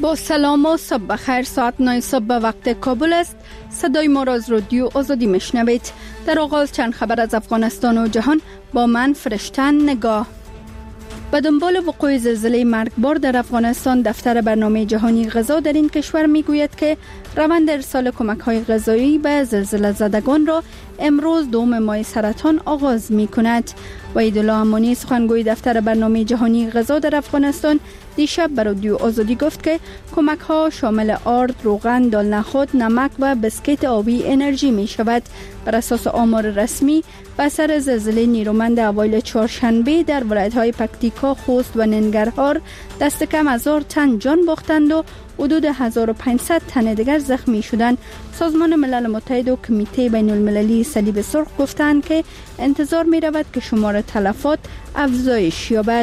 با سلام و صبح بخیر. ساعت 9 صبح به وقت کابل است. صدای ما را از رادیو آزادی میشنوید. در آغاز چند خبر از افغانستان و جهان با من فرشتن نگاه. به دنبال وقوع زلزله مرگبار در افغانستان، دفتر برنامه جهانی غذا در این کشور میگوید که روند ارسال کمک‌های غذایی به زلزله زدگان را امروز دوم ماه سرطان آغاز می‌کند. وحیدالله امانی، سخنگوی دفتر برنامه جهانی غذا در افغانستان، دیشب به رادیو آزادی گفت که کمک‌ها شامل آرد، روغن، دال نخود، نمک و بسکیت آبی انرژی می‌شود. بر اساس آمار رسمی، به اثر زلزله نیرومند اوایل چهارشنبه در ولایت‌های پکتیکا، خوست و ننگرهار دست کم 1000 تن جان باختند و حدود 1500 تن دیگر زخمی شدند. سازمان ملل متحد و کمیته بین المللی صلیب سرخ گفتند که انتظار می رود که شمار تلفات افزایش یابد.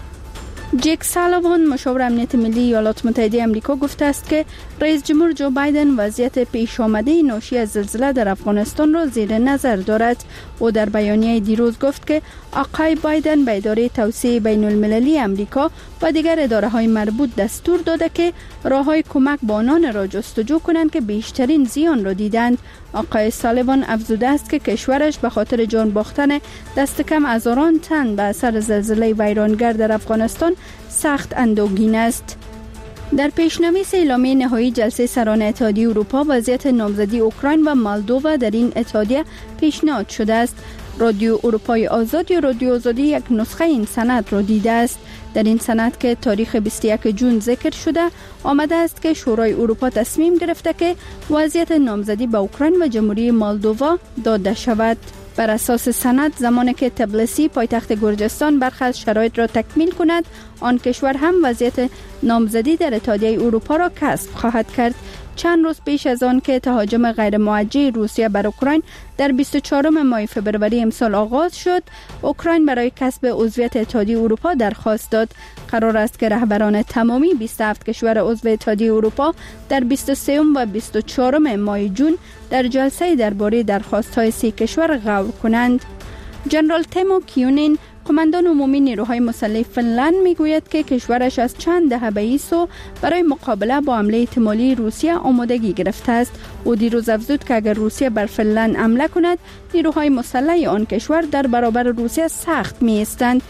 جک سالیوان، مشاور امنیت ملی ایالات متحده آمریکا، گفته است که رئیس جمهور جو بایدن وضعیت پیش آمده ناشی از زلزله در افغانستان را زیر نظر دارد. او در بیانیه دیروز گفت که آقای بایدن به اداره توسعه بین المللی آمریکا و دیگر اداره‌های مربوط دستور داده که راه‌های کمک به آنان را جستجو کنند که بیشترین زیان را دیدند. آقای سالیوان افزوده است که کشورش به خاطر جان باختن دست کم هزاران تن به اثر زلزله ویرانگر در افغانستان سخت اندوهگین است. در پیشنویس اعلامیه نهایی جلسه سران اتحادیه اروپا، وضعیت نامزدی اوکراین و مولدووا در این اتحادیه پیشنهاد شده است. رادیو اروپای آزاد یا رادیو آزادی یک نسخه این سند را دیده است. در این سند که تاریخ 21 جون ذکر شده، آمده است که شورای اروپا تصمیم گرفته که وضعیت نامزدی به اوکراین و جمهوری مولدووا داده شود. بر اساس سند، زمانی که طبلسی پایتخت گرجستان برخی از شرایط را تکمیل کند، آن کشور هم وضعیت نامزدی در اتحادیه اروپا را کسب خواهد کرد. چند روز پیش از آن که تهاجم غیر موجه روسیه بر اوکراین در 24 ماه فوریه امسال آغاز شد، اوکراین برای کسب عضویت اتحادیه اروپا درخواست داد. قرار است که رهبران تمامی 27 کشور عضو اتحادیه اروپا در 23 و 24 ماه جون در جلسه درباره درخواست‌های 3 کشور غور کنند. جنرال تیمو کیونین، قماندان عمومی نیروهای مسلح فنلند، میگوید که کشورش از چند دهه به سو برای مقابله با حمله احتمالی روسیه آمادگی گرفته است. او دیروز افزود که اگر روسیه بر فنلند حمله کند، نیروهای مسلح آن کشور در برابر روسیه سخت می‌ایستند.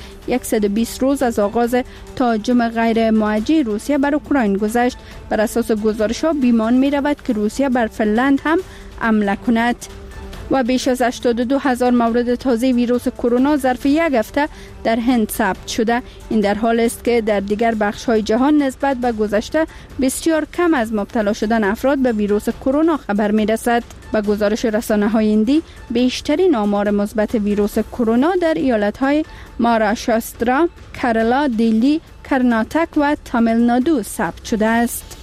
120 روز از آغاز تهاجم غیر موجه روسیه بر اوکراین گذشت. بر اساس گزارش‌ها بیمان می‌رود که روسیه بر فنلند هم حمله کند. و بیش از 82,000 مورد تازه ویروس کرونا ظرف یک هفته در هند ثبت شده. این در حال است که در دیگر بخش‌های جهان نسبت به گذشته بسیار کم از مبتلا شدن افراد به ویروس کرونا خبر می‌رسد. به گزارش رسانه‌های هندی، بیشترین آمار مثبت ویروس کرونا در ایالت‌های مهاراشترا، کرالا، دیلی، کرناتک و تامیل نادو ثبت شده است.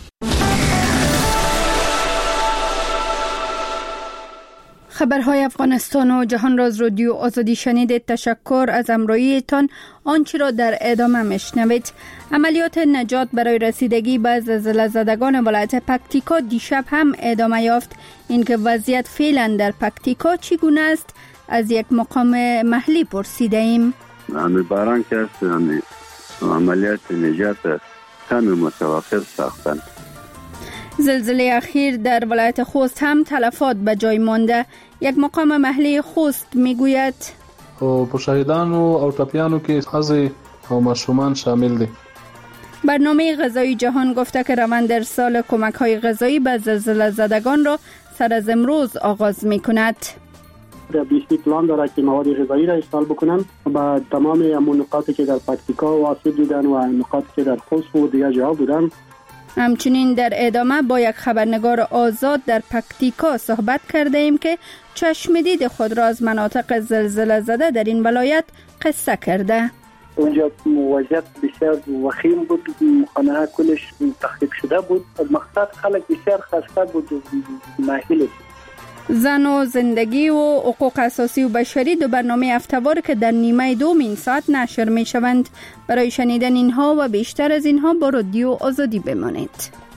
خبرهای افغانستان و جهان را از رادیو آزادی شنیدید. تشکر از همراهیتان. آنچه را در ادامه میشنوید. عملیات نجات برای رسیدگی به زلزله زدگان ولایت پکتیکا دیشب هم ادامه یافت. اینکه وضعیت فعلا در پکتیکا چگونه است، از یک مقام محلی پرسیده ایم. باران که است، عملیات نجات کمی متوقف ساختن. زلزله اخیر در ولایت خوست هم تلفات به جای مانده. یک مقام محلی خوست میگوید په شهیدانو او ټپیانو کې ښځې او ماشومان شامل دي. برنامه غذایی جهان گفته که روند ارسال کمک‌های غذایی به زلزله زدگان را سر از امروز آغاز می‌کند. در بیشتر پلان داره که مواد غذایی را ارسال بکنن به تمام همون نقاطی که در پکتیکا واقع بودن و نقاطی که در خوست و دیگر جاها بودن. همچنین در ادامه با یک خبرنگار آزاد در پکتیکا صحبت کرده ایم که چشمدید خود را از مناطق زلزله زده در این ولایت قصه کرده. اونجا وضعیت بسیار وخیم بود، خانه کلش تخریب شده بود. مقصد خلک بسیار خسته بود و ناهیل بود. زن و زندگی و حقوق اساسی و بشری دو برنامه هفته‌وار که در نیمه دوم این ساعت نشر می شوند. برای شنیدن اینها و بیشتر از اینها با رادیو آزادی بمانید.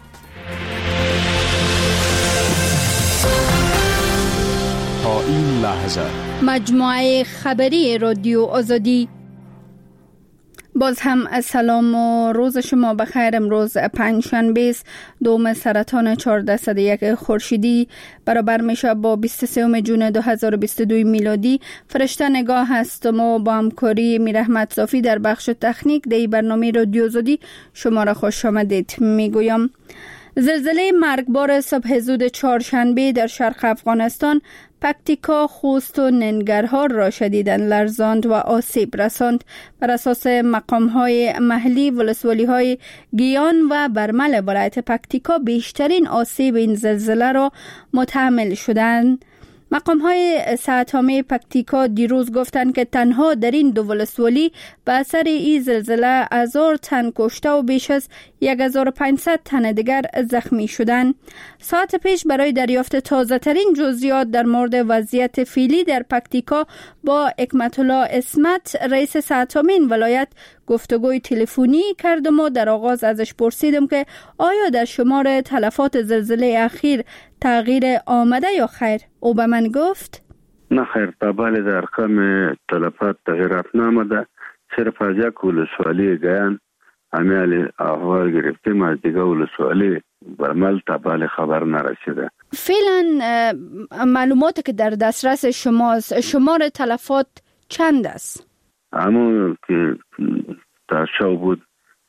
تا این لحظه مجموعه خبری رادیو آزادی. باز هم سلام و روز شما بخیر. امروز پنجشنبه است، دوم سرطان 1401 خورشیدی برابر میشه با 23 جون 2022 میلادی. فرشته نگاه هستم و با همکاری میرحمت صافی در بخش تکنیک دی برنامه رادیو آزادی شما را خوش آمدید میگویم. زلزله مرگبار صبح زود چهارشنبه در شرق افغانستان پکتیکا، خوست و ننگرهار را شدیداً لرزاند و آسیب رساند. بر اساس مقام‌های محلی، ولسوالی‌های گیان و برمل ولایت پکتیکا بیشترین آسیب این زلزله را متحمل شدند. مقام‌های ساعت‌نامه پکتیکا دیروز گفتند که تنها در این دو ولسوالی به اثر این زلزله 1000 تن کشته و بیش از 1500 تن دیگر زخمی شدند. ساعت پیش برای دریافت تازه‌ترین جزئیات در مورد وضعیت فعلی در پکتیکا با حکمت الله اسمت، رئیس ساعت‌نامه این ولایت، گفتگوی تلفنی کردم و در آغاز ازش پرسیدم که آیا در شمار تلفات زلزله اخیر تغییر آمده یا خیر؟ او به من گفت نه خیر، بله در ارقام تلفات تغییرات نامده. صرف از یک ولسوالی گیان عمل احوال گرفتیم، از دیگه ولسوالی برمل تبال خبر نرسیده. فعلا معلوماتی که در دسترس شماست، شمار تلفات چند است؟ همون که تا شو بود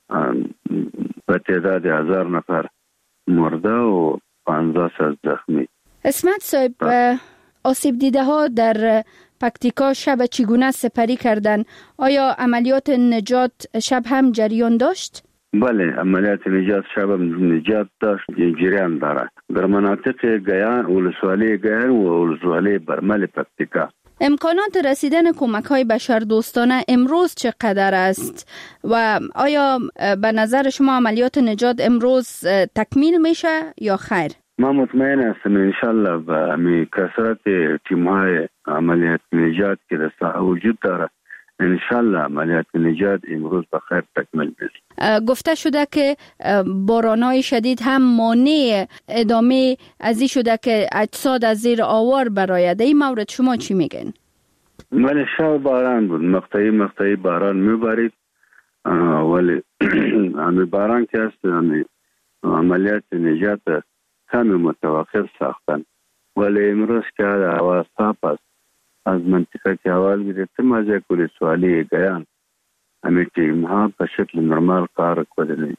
به تعداد 1000 نفر مرده و 500 زخمی. اسمت صاحب، آسیب دیده ها در پکتیکا شب چگونه سپری کردن؟ آیا عملیات نجات شب هم جریان داشت؟ بله، عملیات نجات شب هم نجات داشت، جریان داره در مناطق گیان، ولسوالی گیان و ولسوالی برمل پکتیکا. امکانات رسیدن کمک‌های بشردوستانه امروز چقدر است و آیا به نظر شما عملیات نجات امروز تکمیل میشه یا خیر؟ ما مطمئن هستم انشالله به کثرت تیم‌های عملیات نجات که در وجود داره، انشالله عملیات نجات امروز به خیر تکمیل میشه. گفته شده که باران‌های شدید هم مانع ادامه ازی شده که اجساد از زیر آوار برآید. این مورد شما چی میگن؟ ولی شب باران بود، مقطعی باران میبارید، ولی همین باران که هست عملیات نجات کمی متوقف ساختن. ولی امروز که هوا صاف است، از منطقه که اول گرفتیم از یک ولسوالی گیان همه تیم‌ها به شکل نرمال کار کنند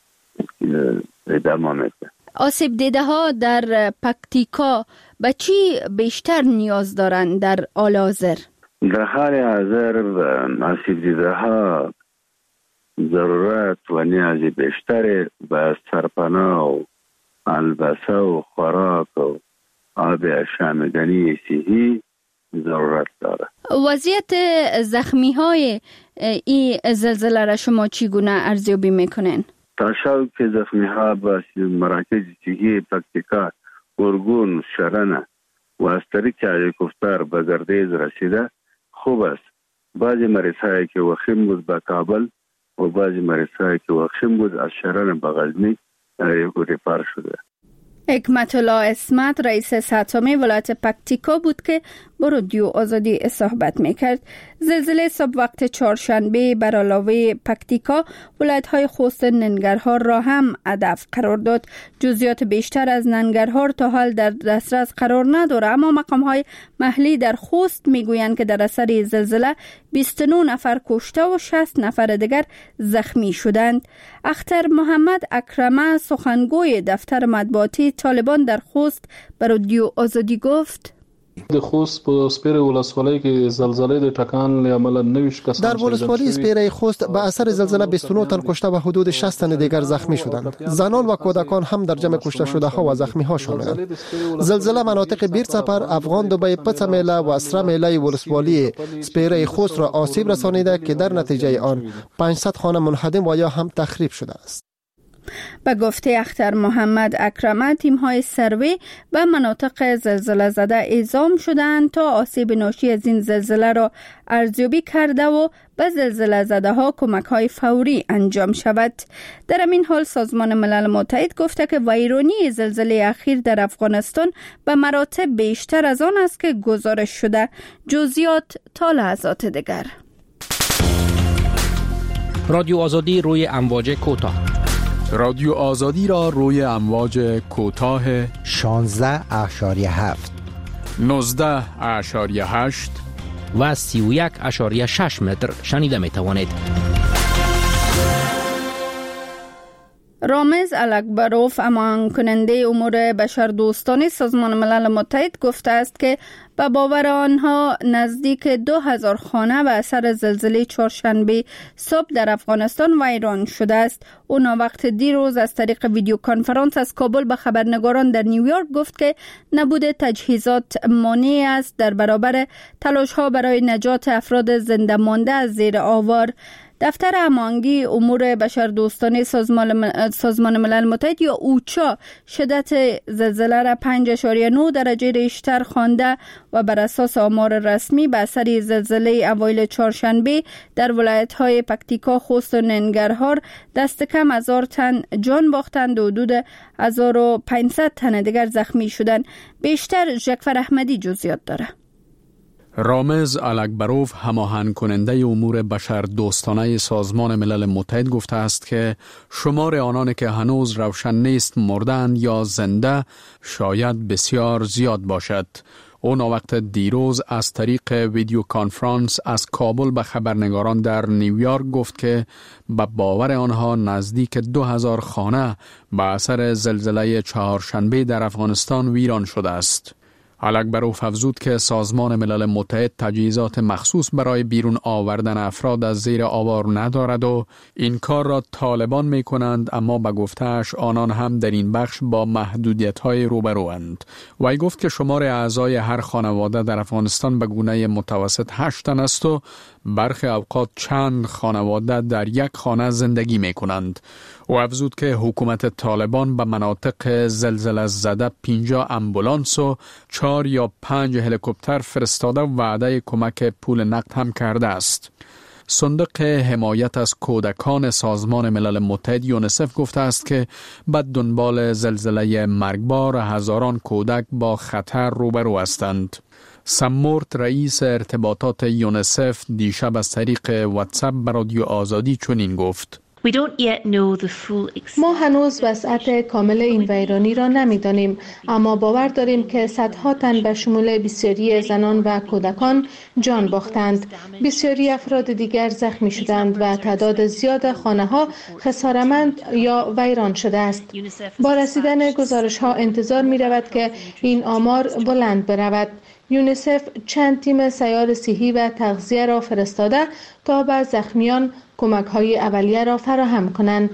ادامه میده. آسیب دیده ها در پکتیکا به چی بیشتر نیاز دارند در حال حاضر؟ در حال حاضر آسیب دیده ها ضرورت و نیاز بیشتر به سرپناه و البسه و خوراک و آب آشامیدنی صحی ضرورت داره. وضعیت زخمی های این زلزله را شما چگونه ارزیابی میکنین؟ تا شب که زخمی ها به مراکز صحی پکتیکا، گرگون، شرنه و از طریق هلیکوپتر به گردیز رسیده خوب است. بعضی مریض هایی که وخیم بود به کابل و بعضی مریض هایی که وخیم بود از شرنه به غزنی ریفر شده. حکمت الله اسمت، رئیس ساعت‌نامه ولایت پکتیکا بود که با رادیو آزادی صحبت میکرد. زلزله صبح وقت چهارشنبه بر علاوه پکتیکا ولایت‌های خوست و ننگرهار را هم هدف قرار داد. جزئیات بیشتر از ننگرهار تا حال در دسترس قرار نداره، اما مقام‌های محلی در خوست میگویند که در اثر زلزله 29 نفر کشته و 60 نفر دیگر زخمی شدند. اختر محمد اکرمه، سخنگوی دفتر مطبوعاتی طالبان در خوست، به رادیو آزادی گفت: د خوست په سپیره ولسوالۍ کې زلزلې د ټکان له امله 90 کسان در ولسوالی سپیره خوست به اثر زلزله 29 تن کشته و حدود 60 تن دیگر زخمی شدند. زنان و کودکان هم در جمع کشته شده ها و زخمی ها شاملند. زلزله مناطق بیرسپر، افغان دبی، پڅمیله و اسرمیله ولسوالی سپیره خوست را آسیب رسانیده که در نتیجه آن 500 خانه منهدم و یا هم تخریب شده است. به گفته اختر محمد اکرمه، تیم‌های سروی به مناطق زلزله زده اعزام شدند تا آسیب ناشی از این زلزله را ارزیابی کرده و به زلزله زده ها کمک‌های فوری انجام شود. در این حال سازمان ملل متحد گفته که ویرانی زلزله اخیر در افغانستان به مراتب بیشتر از آن است که گزارش شده. جزئیات تا لحظات دیگر. رادیو آزادی روی امواج کوتاه. رادیو آزادی را روی امواج کوتاه 16.7 19.8 و 31.6 متر شنیده می توانید. رامز الکبروف امان کننده امور بشردوستانه سازمان ملل متحد گفته است که به باور آنها نزدیک 2000 خانه به اثر زلزله چهارشنبه صبح در افغانستان ویران شده است. او وقت دیروز از طریق ویدیو کنفرانس از کابل به خبرنگاران در نیویورک گفت که نبود تجهیزات مانع است در برابر تلاش ها برای نجات افراد زنده مانده از زیر آوار. دفتر هماهنگی امور بشردوستانه سازمان ملل متحد یا اوچا شدت زلزله را 5.9 درجه ریشتر خوانده و بر اساس آمار رسمی به اثر زلزله اوایل چهارشنبه در ولایت‌های پکتیکا، خوست و ننگرهار دست کم 1000 تن جان باختند و حدود 1500 تن دیگر زخمی شدند. بیشتر جعفر احمدی جزئیات داره. رامز الکبروف هماهنگ کننده امور بشردوستانه سازمان ملل متحد گفته است که شمار آنانی که هنوز روشن نیست مردند یا زنده شاید بسیار زیاد باشد. او وقت دیروز از طریق ویدیو کانفرانس از کابل به خبرنگاران در نیویورک گفت که به باور آنها نزدیک 2000 خانه به اثر زلزله چهارشنبه در افغانستان ویران شده است. الکبروف افزود که سازمان ملل متحد تجهیزات مخصوص برای بیرون آوردن افراد از زیر آوار ندارد و این کار را طالبان می کنند، اما به گفتهش آنان هم در این بخش با محدودیت‌های روبروند. وی گفت که شمار اعضای هر خانواده در افغانستان به گونه متوسط 8 تن است و برخی اوقات چند خانواده در یک خانه زندگی می کنند. او افزود که حکومت طالبان به مناطق زلزله زده 50 امبولانس و 4 یا 5 هلیکوپتر فرستاده و وعده کمک پول نقد هم کرده است. صندوق حمایت از کودکان سازمان ملل متحد یونیسف گفته است که به دنبال زلزله مرگبار هزاران کودک با خطر روبرو هستند. سمورت رئیس ارتباطات یونیسف دیشب از طریق واتساپ به رادیو آزادی چنین گفت: ما هنوز وسعت کامل این ویرانی را نمی‌دانیم، اما باور داریم که صدها تن به شمول بسیاری زنان و کودکان جان باختند. بسیاری افراد دیگر زخمی شدند و تعداد زیاد خانه‌ها خسارمند یا ویران شده است. با رسیدن گزارش‌ها انتظار می‌رود که این آمار بلند برود. یونیسف چند تیم سیار صحی و تغذیه را فرستاده تا به زخمیان کمک‌های اولیه را فراهم کنند.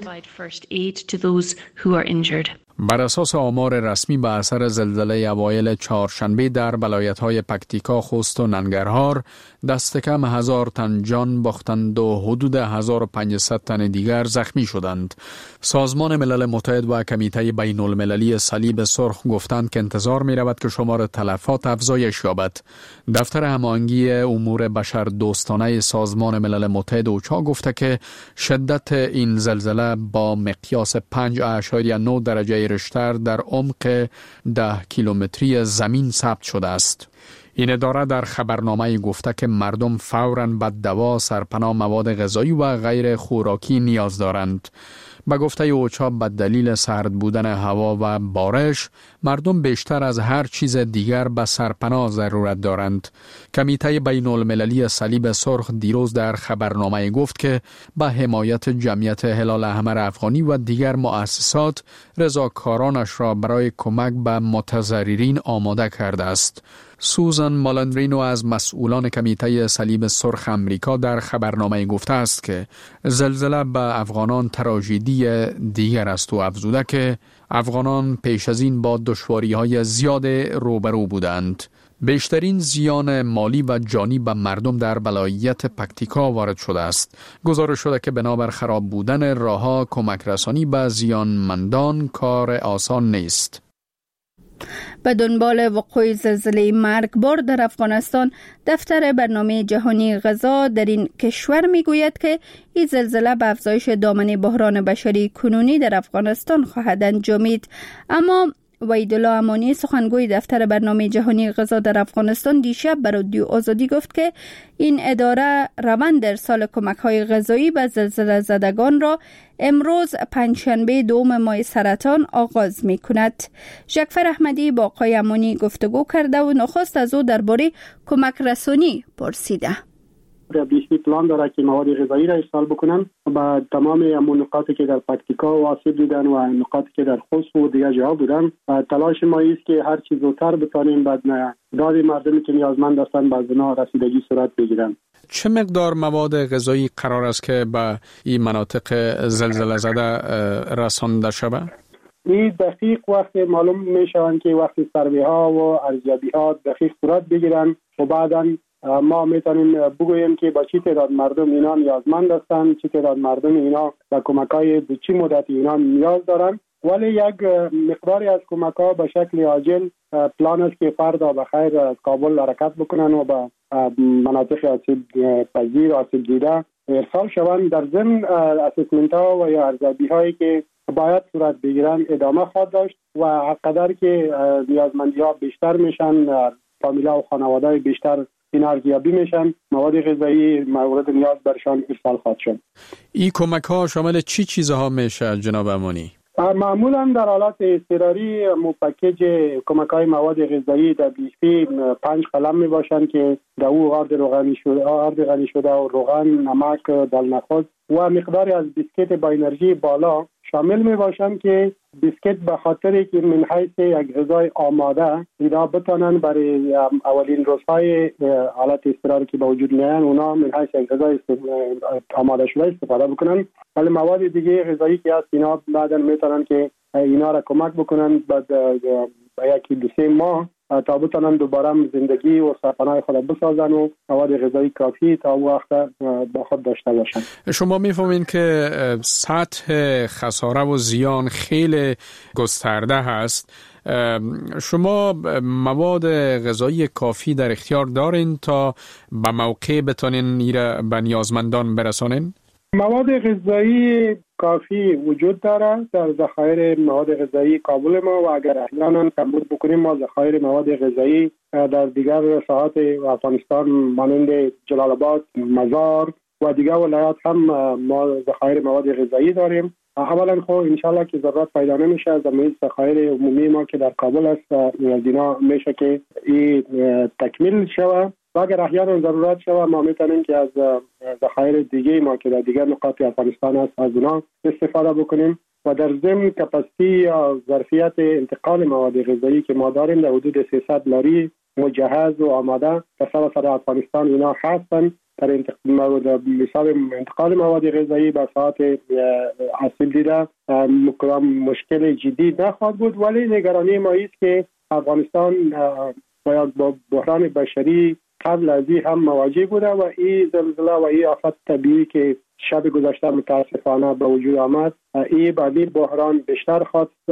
بر اساس آمار رسمی به اثر زلزله اوایل چهارشنبه در ولایت‌های پکتیکا، خوست و ننگرهار دست کم 1000 تن جان باختند و حدود 1500 تن دیگر زخمی شدند. سازمان ملل متحد و کمیته بین المللی صلیب سرخ گفتند که انتظار می رود که شمار تلفات افزایش یابد. دفتر هماهنگی امور بشردوستانه سازمان ملل متحد اوچا گفته که شدت این زلزله با مقیاس 5.9 درجه ریشتر در عمق 10 کیلومتری زمین ثبت شده است. این اداره در خبرنامه گفته که مردم فوراً به دوا، سرپناه، مواد غذایی و غیر خوراکی نیاز دارند. به گفته اوچا به دلیل سرد بودن هوا و بارش مردم بیشتر از هر چیز دیگر به سرپناه ضرورت دارند. کمیته بین المللی صلیب سرخ دیروز در خبرنامه گفت که به حمایت جمعیت هلال احمر افغانی و دیگر مؤسسات رضاکارانش را برای کمک به متضررین آماده کرده است. سوزان مالندرینو از مسئولان کمیته صلیب سرخ امریکا در خبرنامه گفته است که زلزله به افغانان تراژدی دیگر است و افزوده که افغانان پیش از این با دشواری‌های زیاد روبرو بودند. بیشترین زیان مالی و جانی به مردم در ولایت پکتیکا وارد شده است. گزارش شده که بنابر خراب بودن راه‌ها کمک رسانی به زیانمندان کار آسان نیست. به دنبال وقوع زلزله مرگبار در افغانستان، دفتر برنامه جهانی غذا در این کشور میگوید که این زلزله به افزایش دامنه بحران بشری کنونی در افغانستان خواهد انجامید. اما وحیدالله امانی سخنگوی دفتر برنامه جهانی غذا در افغانستان دیشب به رادیو آزادی گفت که این اداره روند ارسال کمک‌های غذایی به زلزله زدگان را امروز پنجشنبه 2 ماه سرطان آغاز می‌کند. ژکفر احمدی با آقای امانی گفتگو کرده و نخست از او درباره کمک رسانی پرسیده. بیشتر پلان داره که مواد غذایی را ارسال بکنن و تمام نقاطی که در پکتیکا و آسیب دیدن و نقاطی که در خوست و دیگر جاها بودن تلاش ما است که هر چیز زودتر بتونیم بعد داد مردمی که نیازمند هستند به اونا رسیدگی صورت بگیرن. چه مقدار مواد غذایی قرار است که به این مناطق زلزله زده رسانده شود؟ این دقیق وقت معلوم میشوند که وقت سروی ها و ارزیابی ها دقیق صورت بگیرن و بعداً ما میتونیم بگوییم که با چی تعداد مردم اینا نیازمند هستند، چی تعداد مردم اینا با کمک‌های چی مدتی اینا نیاز دارند. ولی یک مقداری از کمک‌ها به شکل عاجل پلان است که فردا بخیر از کابل حرکت بکنن و به مناطق آسیب پذیر آسیب دیده ارسال شوند. در ضمن اسسمنت ها و یا ارزیابی هایی که باید صورت بگیرن ادامه خواهد داشت و هرقدر که نیازمندی ها بیشتر میشن، فامیلا و خانواده بیشتر این ارزیابی میشن، مواد غذایی مورد نیاز برشان ارسال خواهد شد. این کمک ها شامل چی چیزها میشه جناب امانی؟ معمولا در حالت اضطراری پکیج کمک های مواد غذایی در بیشتر 5 قلم می باشند که در او آرد غنی شده و روغن، نمک، دلنخود و مقداری از بیسکیت با انرژی بالا شامل می باشند که بیسکیت به خاطری که من حیث یک غذای آماده اینا بتانن برای اولین روزهای حالت اضطراری که به وجود میان اونا من حیث یک غذای آماده شده استفاده بکنن. ولی مواد دیگه غذایی که هست اینا بعدا میتونن که اینا را کمک بکنن بعد یکی 2-3 ماه تا بتونن دوباره زندگی و سرپناه خود بسازن و مواد غذایی کافی تا وقت با خود داشته باشن. شما میفهمین که سطح خساره و زیان خیلی گسترده هست. شما مواد غذایی کافی در اختیار دارین تا به موقع بتونین ایره به نیازمندان برسانین؟ مواد غذایی کافی وجود داره در ذخایر مواد غذایی کابل ما و اگر احیانا کمبود بکنیم ما ذخایر مواد غذایی در دیگر ساحات افغانستان مانند جلال آباد، مزار و دیگر ولایات هم ما ذخایر مواد غذایی داریم. اولا خب انشالله که ضرورت پیدا نمیشه از ذخایر عمومی ما که در کابل است دینا میشه که این تکمیل شوه و اگر احیانا ضرورت شوه ما میتونیم که از ذخایر دیگه ما که در دیگر نقاط افغانستان است از اونا استفاده بکنیم و در ضمن کپاسیتی یا ظرفیت انتقال مواد غذایی که ما داریم در حدود 300 لاری مجهز و آماده در سراسر افغانستان اینا هستند. در مثال انتقال مواد غذایی به ساعت آسیب دیده مشکل جدی نخواهد بود، ولی نگرانی ما است که افغانستان با بحران بشری قبل از این هم مواجه بوده و این زلزله و این آفت طبیعی که شب گذشته متاسفانه به وجود آمد این بعدی بحران بیشتر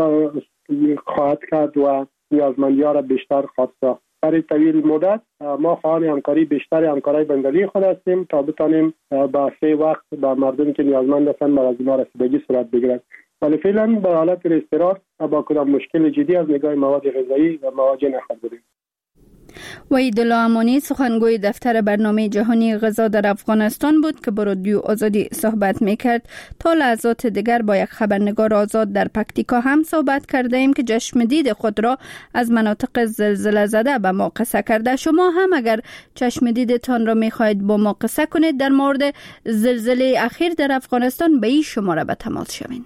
خواهد کرد و نیازمندی ها را بیشتر خواهد ساخت. برای طویل مدت ما خواهان همکاری بیشتر همکارای بندلی خود هستیم تا بتانیم با 3 وقت با مردمی که نیازمند هستند بر از اینا رسیدگی صورت بگیرد. ولی فعلا به حالت اضطرار با کدام مشکل جدی از نگاه مواد غذایی و مواجه نخواهد بودیم. وحیدالله امانی سخنگوی دفتر برنامه جهانی غذا در افغانستان بود که با رادیو آزادی صحبت میکرد. تا لحظات دیگر با یک خبرنگار آزاد در پکتیکا هم صحبت کرده ایم که چشم دید خود را از مناطق زلزله زده به ما قصه کرده. شما هم اگر چشم دیدتان را میخواهید با ما قصه کنید در مورد زلزله اخیر در افغانستان به این شماره به تماس شوید.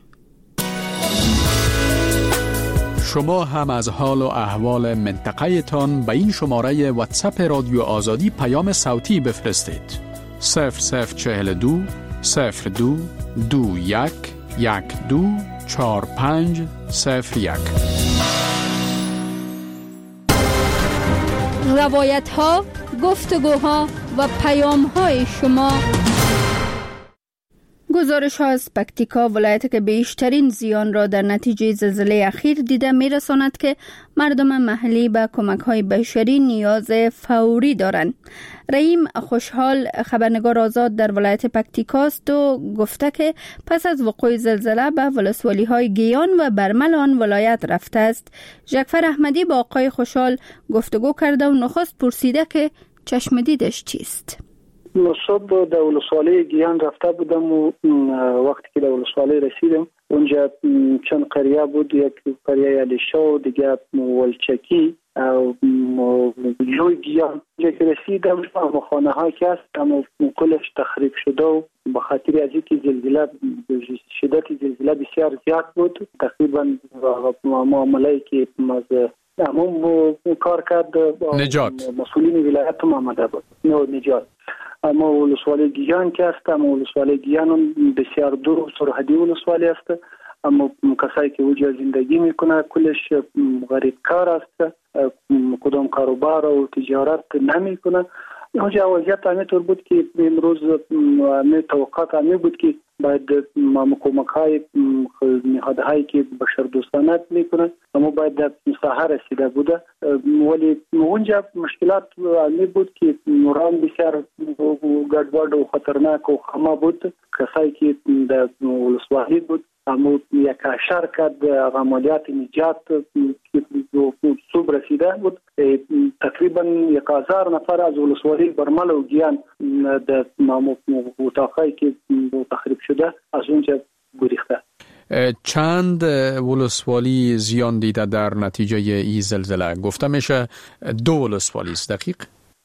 شما هم از حال و احوال منطقه تان به این شماره واتساپ رادیو آزادی پیام صوتی بفرستید. 0042 02 21 12 45 01. روایت ها، گفتگوها و پیام های شما گزارش ها از پکتیکا، ولایتی که بیشترین زیان را در نتیجه زلزله اخیر دیده، می‌رساند که مردم محلی به کمک های بشری نیاز فوری دارند. رحیم خوشحال خبرنگار آزاد در ولایت پکتیکاست و گفته که پس از وقوع زلزله به ولسوالی های گیان و برمل آن ولایت رفته است. جعفر احمدی با آقای خوشحال گفتگو کرده و نخست پرسیده که چشم دیدش چیست. صبح در ولسوالی گیان رفته بودم و وقتی که در ولسوالی رسیدم اونجا چند قریه بود، یک قریه علیشه و دیگه ولچکی و جوی گیان. اونجا که رسیدم خانه های که هست اما کلش تخریب شده و به خاطر از اینکه زلزله شدت زلزله بسیار زیاد بود، تقریبا معامله‌ای که از همون کار کرد نجات مسئولین ولایت هم آمده بود نجات. اما ولسوالی گیان که است، اما ولسوالی گیان بسیار دور سرحدی ولسوالی است، اما کسایی که اونجا زندگی میکنه کلش غریب کار است، کدام کاروبار و تجارت نمیکنه. اونجا وضعیت همینطور بود که امروز توقعات همین بود که باید کمک های نهادهایی که بشر دوستانه میکنه اما باید در ساحه رسیده بوده، ولی اونجا مشکلات همین بود که نوران بسیار گډوډ و خطرناک و خما بود. کسایی که در ولسوالی بود اما یک شرکت عملیات نجات که صبح رسیده بود، تقریبا 1000 نفر از ولسوالی برمل و گیان در اتاقایی که تخریب شده از اونجا گریخته. چند ولسوالی زیان دیده در نتیجه این زلزله؟ گفته میشه 2 ولسوالی است. دقیق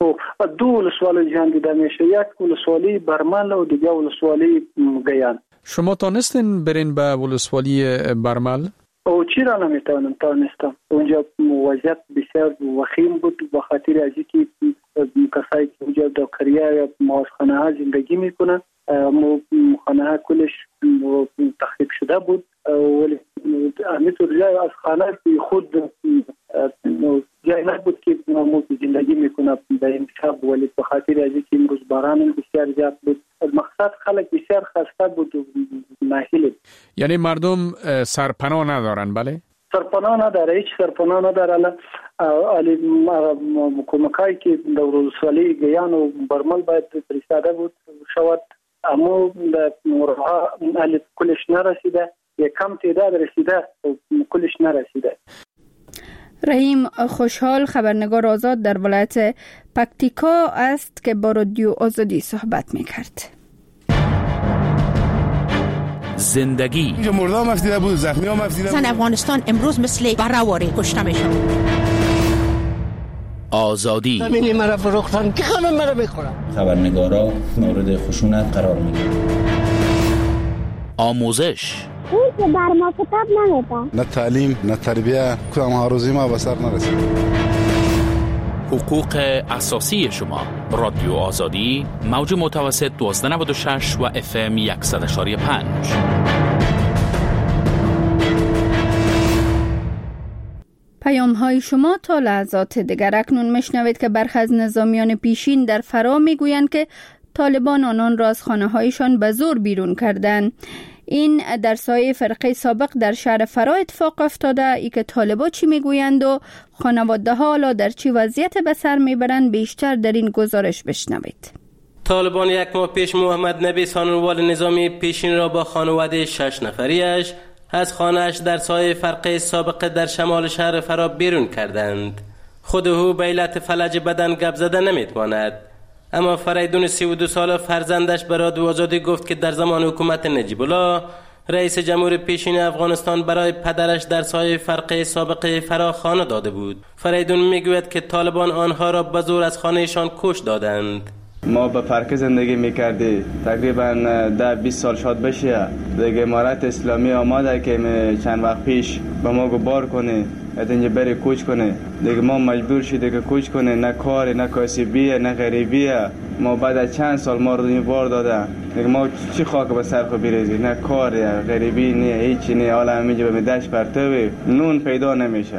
2 ولسوالی زیان دیده میشه، یک ولسوالی برمل و دیگه ولسوالی گیان. شما تانستین برین به ولسوالی برمل؟ او چرا نمیتونم تانستم. اونجا وضعیت بسیار وخیم بود به خاطر از اینکه کسایی که اونجا در قریه یا ماسخانه ها زندگی میکنن خانه ها کلش تخریب شده بود، ولی همینطور جای از خانه خود جای نبود که زندگی میکنه در این شب، ولی به خاطر از اینکه امروز باران بسیار زیاد بود مقصد خلق بسیار خسته بود و ناهیل. یعنی مردم سرپناه ندارن؟ بله سرپناه نداره، هیچ سرپناه نداره. کمکایی که در ولسوالی گیان و برمل باید فرستاده بود شود اما مورها کلش نرسیده، یک کم تعداد رسیده کلش نرسیده. رحیم خوشحال خبرنگار آزاد در ولایت پکتیکا است که با رادیو آزادی صحبت میکرد. زندگی اینجا مردم مفتیده بود، زخمی ها مفتیده بود. زن افغانستان امروز مثل براواری کشته میشن. آزادی زمینی مرا فروختن که خانم مرا میخورن. خبرنگارا مورد خشونت قرار میگیرن. آموزش اون که بر ما کتاب نمیده، نه تعلیم نه تربیه، کدام آروزی ما به سر نرسید. حقوق اساسی شما. رادیو آزادی موج متوسط 1296 و FM 100.5. پیام های شما تا لحظات دیگر. اکنون میشنوید که برخی از نظامیان پیشین در فرا میگویند که طالبان آنان را از خانه هایشان به زور بیرون کردند. این در سایه فرقه سابق در شهر فرا اتفاق افتاده. ای که طالبا چی میگویند و خانواده ها حالا در چی وضعیت به سر میبرند بیشتر در این گزارش بشنوید. طالبان 1 ماه پیش محمد نبی سانوروال نظامی پیشین را با خانواده 6 نفریش از خانه‌اش در سایه فرقه سابق در شمال شهر فرا بیرون کردند. خود او به علت فلج بدن گپ زده نمیتواند، اما فریدون 32 ساله فرزندش به رادیو آزادی گفت که در زمان حکومت نجیب الله رئیس جمهور پیشین افغانستان برای پدرش در سایه فرقه سابق فرا خانه داده بود. فریدون میگوید که طالبان آنها را به زور از خانهشان کش دادند. ما به فرقه زندگی میکردی تقریبا 10-20 سال شاد بشه دیگه. امارت اسلامی آماده که چند وقت پیش به ما گبار کنه اینجا بری کوچ کنه دیگه. ما مجبور شدیم که کوچ کنه، نه کاری نه کاسبیه نه غریبیه. ما بعد از چند سال ما رو بار داده دیگه. ما چی خاک به سر خو بریزی؟ نه کاری غریبی نه هیچی نه. حالا همینجا به دشت پرتوی نون پیدا نمیشه.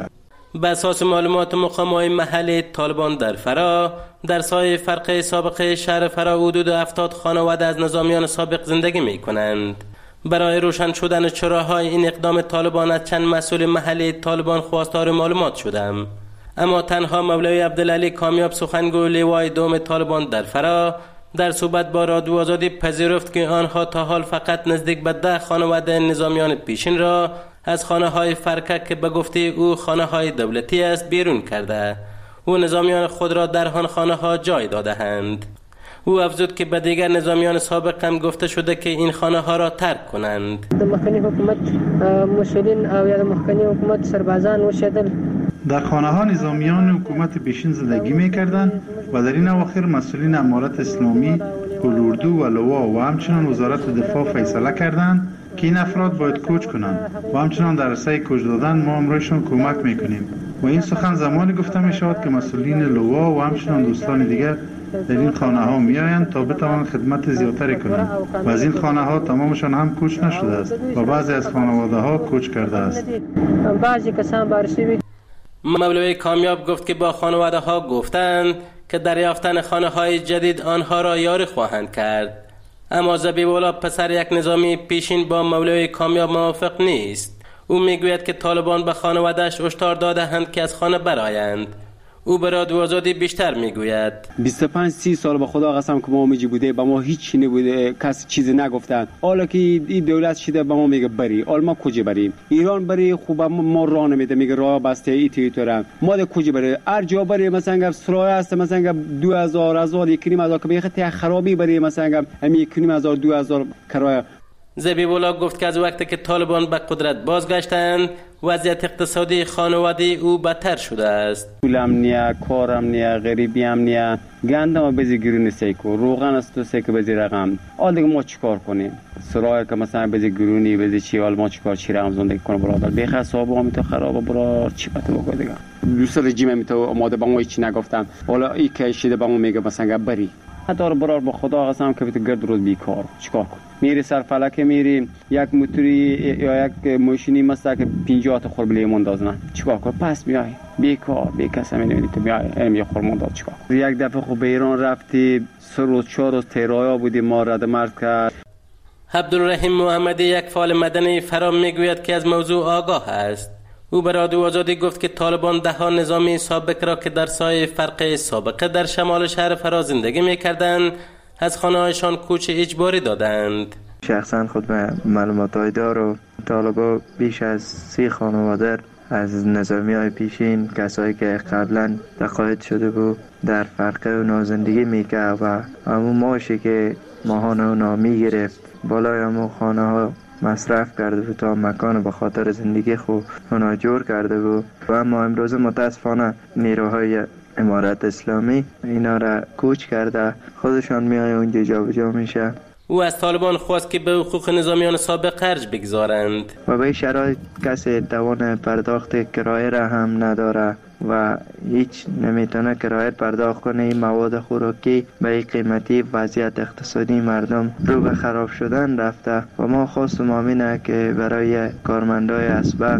به اساس معلومات مقام‌های محلی طالبان در فرا، در سایه فرق سابق شهر فرا حدود 70 خانواده از نظامیان سابق زندگی می کنند. برای روشن شدن چراهای این اقدام طالبان از چند مسئول محلی طالبان خواستار معلومات شدم، اما تنها مولوی عبدالعلی کامیاب سخنگوی لوای دوم طالبان در فرا در صحبت با رادیو آزادی پذیرفت که آنها تا حال فقط نزدیک به 10 خانواده نظامیان پیشین را از خانه‌های فرکک که به گفته او خانه‌های دولتی است بیرون کرده و نظامیان خود را در آن خانه‌ها جای داده‌اند. او افزود که به دیگر نظامیان سابق هم گفته شده که این خانه‌ها را ترک کنند. مخکنی حکومت مسئولین او یا مخکنی حکومت سربازان وشدل در خانه‌ها نظامیان حکومت پیشین زندگی می‌کردند و در این اواخر مسئولین امارت اسلامی، اردو و لوا و همچنین وزارت دفاع فیصله کردند که این افراد باید کوچ کنند و همچنان در راسته کوچ دادن ما امروزشان کمک می‌کنیم و این سخن زمانی گفته می‌شود که مسئولین لوا و همچنان دوستان دیگر در این خانه‌ها می‌آیند تا بتوانند خدمت زیادتری کنند و از این خانه‌ها تمامشان هم کوچ نشده است و بعضی از خانواده‌ها کوچ کرده است. بعضی کسان بارسی مولوی کامیاب گفت که با خانواده ها گفتند که دریافتن خانه های جدید آنها را یاری خواهند کرد، اما زبیب‌الله پسر یک نظامی پیشین با مولوی کامیاب موافق نیست. او میگوید که طالبان به خانواده‌اش هشدار داده‌اند که از خانه برآیند. او به رادیو آزادی بیشتر میگوید 25-30 سال به خدا قسم که ما میجی بوده با ما هیچ نبوده، کسی چیزی نگفتن. حالا که این دولت شده به ما میگه بری، حالا ما کجا بریم؟ ایران بری خوب ما راه نمیده، میگه راه بسته ای تریتورم. ما ده کجا بری؟ هر جا بری مثلا سرای است مثلا 2000 1,500 که میخه خرابی بری مثلا 1,500 2000 کرایه. زبیب‌الله گفت که از وقتی که طالبان به قدرت بازگشتند وضعیت اقتصادی خانواده او بدتر شده است. پولم نیا، کارم نیا، غریبی هم نیا، گندم بزی گرون سیکو، روغن است تو سیکو بزی رقم. حال دیگه ما چیکار کنیم؟ سرای که مثلا بزی گرونی بزی چی، حال ما چی رقم زندگی کنیم برادر؟ بیخ حساب هم تو خرابه برا چی بده بگو دیگه. دوست رژیم می تو آماده با ما هیچ نگفتن. حالا این که شده با ما میگه مثلا بری. حتی برار با خدا قسم که تو گرد روز بیکار چیکار کنی؟ میری سر فلک میری یک موتوری یا یک ماشینی مثلا که 50 تا خربلی مندازن چیکار کنی؟ پس میای بیکار بی کس نمیدونی تو میای یه خرمونداز چیکار کنی؟ یک دفعه خب به ایران رفتی 3 روز 4 روز تیرایا بودی ما رد مرد کرد. عبدالرحیم محمدی یک فعال مدنی فرام میگوید که از موضوع آگاه است. او به رادیو آزادی گفت که طالبان 10 نظامی سابق را که در سایه فرق سابقه در شمال شهر فرا زندگی می‌کردند از خانه‌هایشان کوچ اجباری دادند. شخصا خود به معلومات‌های دارم طالبان بیش از 30 خانواده از نظامی‌های پیشین کسایی که قبلا تقاعد شده بود در فرقه اونا زندگی می‌کرد و همون ماشی که ماهان اونا می‌گرفت بالای همون خانه‌ها مصرف کرده بود تا مکان به خاطر زندگی خود اونا جور کرده بود و اما امروز متاسفانه نیروهای امارت اسلامی اینا را کوچ کرده خودشان میای اونجا جابجا میشه. او از طالبان خواست که به حقوق نظامیان سابق خرج بگذارند و به شرایط کسی توان پرداخت کرایه را هم نداره و هیچ نمیتونه کرایه پرداخت کنه. این مواد خوراکی به این قیمتی وضعیت اقتصادی مردم رو به خراب شدن رفته و ما خواستم همینه که برای کارمندای اسبق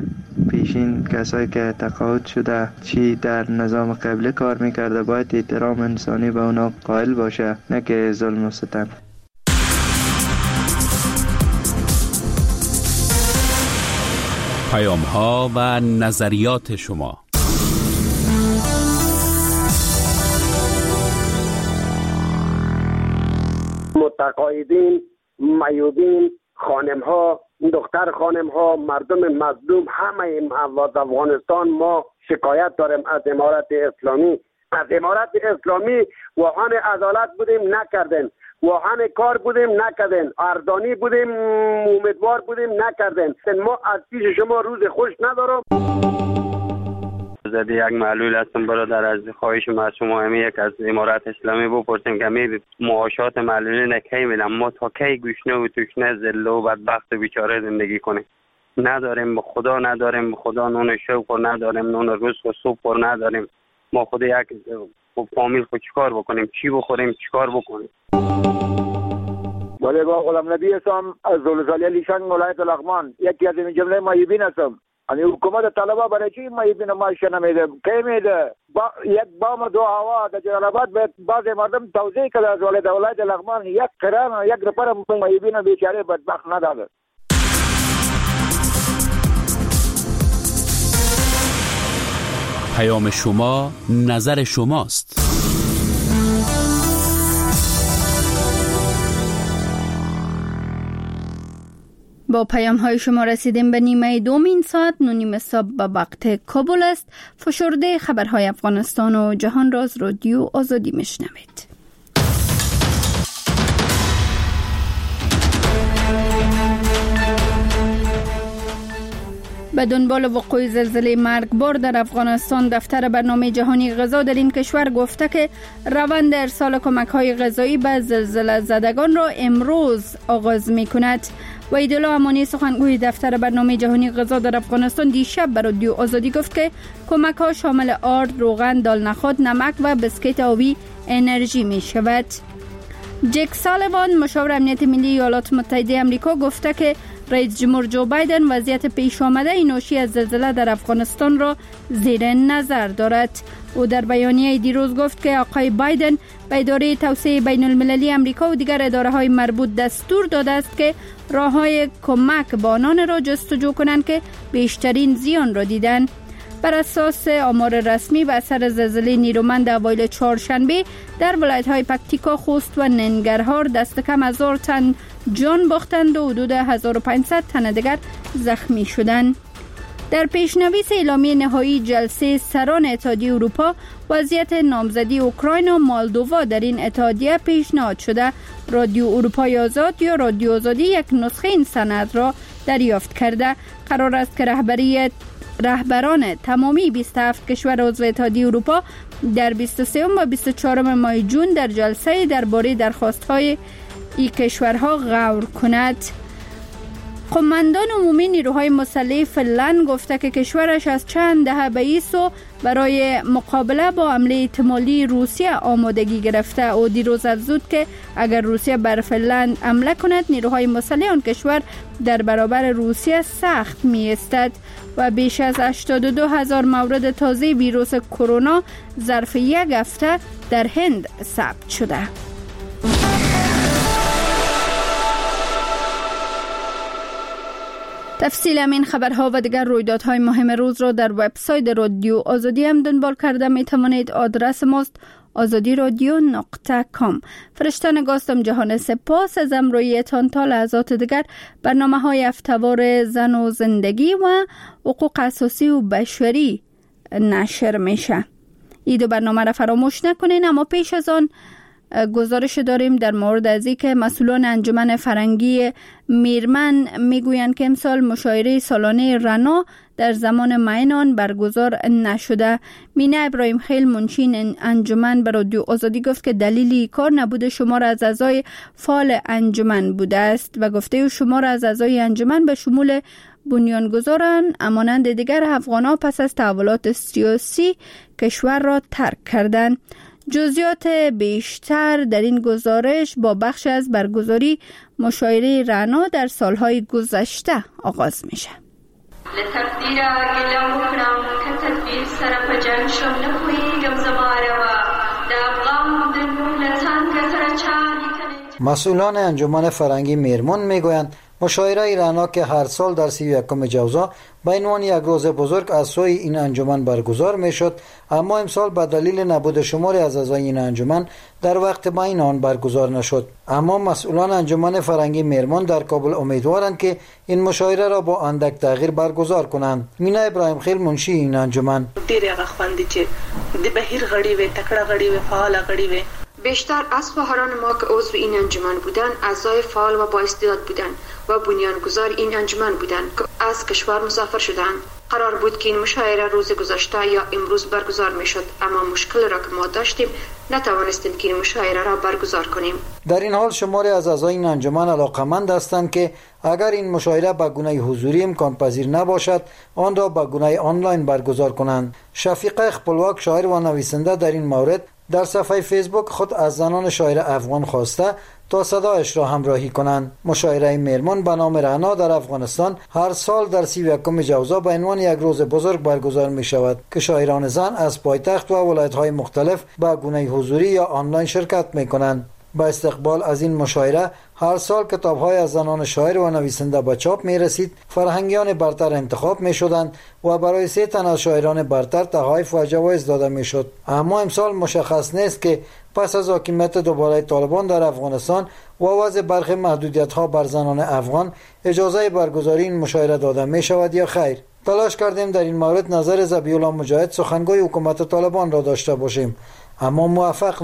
پیشین کسایی که تقاعد شده چی در نظام قبلی کار میکرده باید احترام انسانی به اونا قائل باشه، نه که ظلم و ستم. پیام ها و نظریات شما. متقاعدین، معیوبین، خانم ها، دختر خانم ها، مردم مظلوم همه افغانستان ما شکایت داریم از امارت اسلامی. از امارت اسلامی واهان عدالت بودیم نکردن، واهان کار بودیم نکردن، اردانی بودیم امیدوار بودیم نکردن. ما از پیش شما روز خوش ندارم. زده یک معلول هستم برادر، از خواهش ما از شما همین یک از امارت اسلامی بپرسیم که می معاشات معلولین کی میدن؟ ما تا کی گوشنه و توشنه ذله و بدبخت و بیچاره زندگی کنیم؟ نداریم به خدا، نداریم به خدا نون شوق نداریم، نون رزق و سوپ نداریم. ما خود یک فامیل خود چیکار بکنیم؟ چی بخوریم؟ چیکار بکنیم؟ بله با غلام نبی هستم از زلزله لیشان ولایت لغمان، یکی از این جمله معیوبین هستم. یعنی حکومت طلبه برای چی معیوبین معاش نمیده؟ کی میده؟ یک بام دو هوا در جلال آباد باید بعض مردم توضیح کرده از ولایت لغمان یک کران یک رپر معیوبین بیچاره بدبخت نداده. پیام شما نظر شماست. با پیام های شما رسیدیم به نیمه دومین ساعت. 9:30 صبح به وقت کابل است. فشرده خبرهای افغانستان و جهان را از رادیو آزادی میشنوید. به دنبال وقوع زلزله مرگبار در افغانستان، دفتر برنامه جهانی غذا در این کشور گفته که روند ارسال کمک‌های غذایی به زلزله زدگان را امروز آغاز می‌کند. وحیدالله امانی سخنگوی دفتر برنامه جهانی غذا در افغانستان دیشب به رادیو آزادی گفت که کمک‌ها شامل آرد، روغن، دال نخود، نمک و بسکیت آبی انرژی می‌شود. جک سالیوان مشاور امنیت ملی ایالات متحده آمریکا گفته که رئیس جمهور جو بایدن وضعیت پیش آمده ناشی از زلزله در افغانستان را زیر نظر دارد. او در بیانیه دیروز گفت که آقای بایدن به اداره توسعه بین المللی آمریکا و دیگر اداره‌های مربوط دستور داده است که راه‌های کمک به آنان را جستجو کنند که بیشترین زیان را دیدند. بر اساس آمار رسمی و اثر زلزله نیرومند اوایل چهارشنبه در ولایت‌های پکتیکا، خوست و ننگرهار دست کم 1000 تن جان باختند و حدود 1500 تن دیگر زخمی شدند. در پیشنویس اعلامیه نهایی جلسه سران اتحادیه اروپا، وضعیت نامزدی اوکراین و مالدووا در این اتحادیه پیشنهاد شده. رادیو اروپای آزاد یا رادیو آزادی یک نسخه این سند را دریافت کرده. قرار است که رهبران تمامی 27 کشور عضو اتحادیه اروپا در 23 و 24 ماه جون در جلسه درباره درخواست‌های این کشورها غور کند. قماندان عمومی نیروهای مسلح فنلند گفته که کشورش از چند دهه به سو برای مقابله با حمله احتمالی روسیه آمادگی گرفته. او دیروز افزود که اگر روسیه بر فنلند حمله کند، نیروهای مسلح آن کشور در برابر روسیه سخت می ایستد. و بیش از 82,000 مورد تازه ویروس کرونا ظرف یک هفته در هند ثبت شده. تفصیل همین خبرها و دیگر رویدادهای مهم روز را در وبسایت رادیو آزادی هم دنبال کرده می توانید. آدرس ماست azadiradyo.com. فرشته نگاستم جهان سپاس از امرویتان. تا لحظات دیگر برنامه‌های هفته‌وار زن و زندگی و حقوق اساسی و بشری نشر میشه. این دو برنامه را فراموش نکنین. اما پیش از آن گزارش داریم در مورد از اینکه مسئولان انجمن فرهنگی میرمن میگویند که امسال مشاعره سالانه رنا در زمان معین آن برگزار نشده. مینا ابراهیم خیل منشی انجمن به رادیو آزادی گفت که دلیلی کار نبوده شمار از اعضای فعال انجمن بوده است و گفته شمار از اعضای انجمن به شمول بنیانگذاران امانند دیگر افغان‌ها پس از تحولات سیاسی کشور را ترک کردند. جزئیات بیشتر در این گزارش با بخش از برگزاری مشاعره رنا در سالهای گذشته آغاز میشه. لتقدیر اگلم بکنم که تدبیر سرپ جنگ شم نپویگم زماره و در غم دنو لطنگ ترچانی کنه. مسئولان انجمن فرهنگی میرمن میگویند مشاعره رنا که هر سال در 31 جوزا به عنوان یک روز بزرگ از سوی این انجمن برگزار میشد، اما امسال به دلیل نبود شماری از اعضای این انجمن در وقت معین آن برگزار نشد. اما مسئولان انجمن فرهنگی میرمن در کابل امیدوارند که این مشاعره را با اندک تغییر برگزار کنند. مینا ابراهیم خیل منشی این انجمن ډیر هغه خوندي چې د بهیر غړي وي، تکړه غړي وي، فعال غړي وي. بیشتر از خواهران ما که عضو این انجمن بودند اعضای فعال و با استعداد بودند و بنیانگذار این انجمن بودند که از کشور مسافر شدند. قرار بود که این مشاعره روز گذشته یا امروز برگزار می شد، اما مشکل را که ما داشتیم نتوانستیم که این مشاعره را برگزار کنیم. در این حال شماری از اعضای این انجمن علاقمند هستند که اگر این مشاعره به گونه حضوری امکان پذیر نباشد آن را به گونه آنلاین برگزار کنند. شفیقه خپلواک شاعر و نویسنده در این مورد در صفحه فیسبوک خود از زنان شاعر افغان خواسته تا صدایش را همراهی کنند. مشاعره میرمن به نام رعنا در افغانستان هر سال در 31 جوزا به عنوان یک روز بزرگ برگزار می شود که شاعران زن از پایتخت و ولایت‌های مختلف به گونه حضوری یا آنلاین شرکت می کنند. با استقبال از این مشاعره هر سال کتاب‌های از زنان شاعر و نویسنده به چاپ می رسید، فرهنگیان برتر انتخاب می شدند و برای 3 تن از شاعران برتر تحایف و جوایز داده می شد. اما امسال مشخص نیست که پس از حاکمیت دوباره طالبان در افغانستان و وضع برخی محدودیت‌ها بر زنان افغان اجازه برگزاری این مشاعره داده می شود یا خیر. تلاش کردیم در این مورد نظر ذبیح الله مجاهد سخنگوی حکومت طالبان را داشته باشیم، اما موفق